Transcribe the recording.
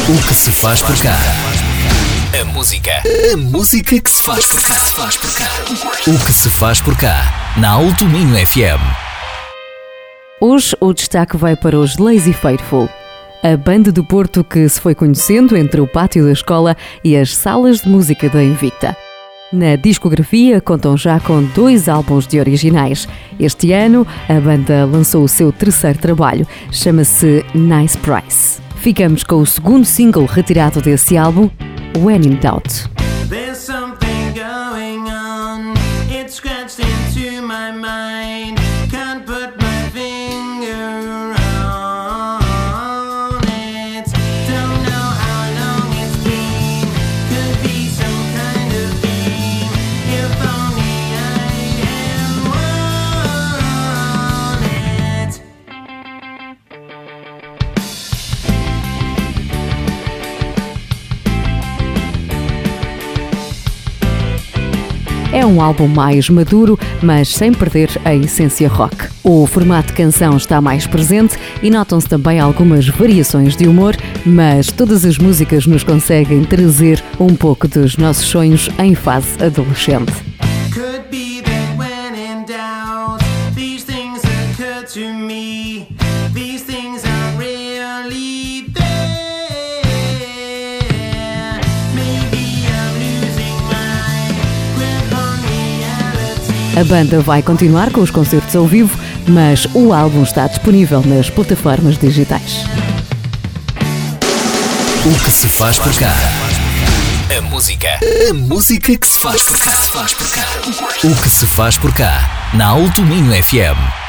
O que se faz por cá. A música que se faz por cá. O que se faz por cá, na Alto Minho FM. Hoje o destaque vai para os Lazy Faithful, a banda do Porto que se foi conhecendo entre o pátio da escola e as salas de música da Invicta. Na discografia contam já com 2 álbuns de originais. Este ano a banda lançou o seu terceiro trabalho, chama-se Nice Price. Ficamos com o segundo single retirado desse álbum, When in Doubt. There's something going on, it's scratched into my mind, can't put my finger on it, don't know how long it's been, could be some kind of game, if only I had won it. É um álbum mais maduro, mas sem perder a essência rock. O formato de canção está mais presente e notam-se também algumas variações de humor, mas todas as músicas nos conseguem trazer um pouco dos nossos sonhos em fase adolescente. Could be that when in doubt, these things occur to me. These things are really there. Maybe I'm losing my grip on reality. A banda vai continuar com os concertos ao vivo, mas o álbum está disponível nas plataformas digitais. O que se faz por cá. A música que se faz por cá. O que se faz por cá, na Alto Minho FM.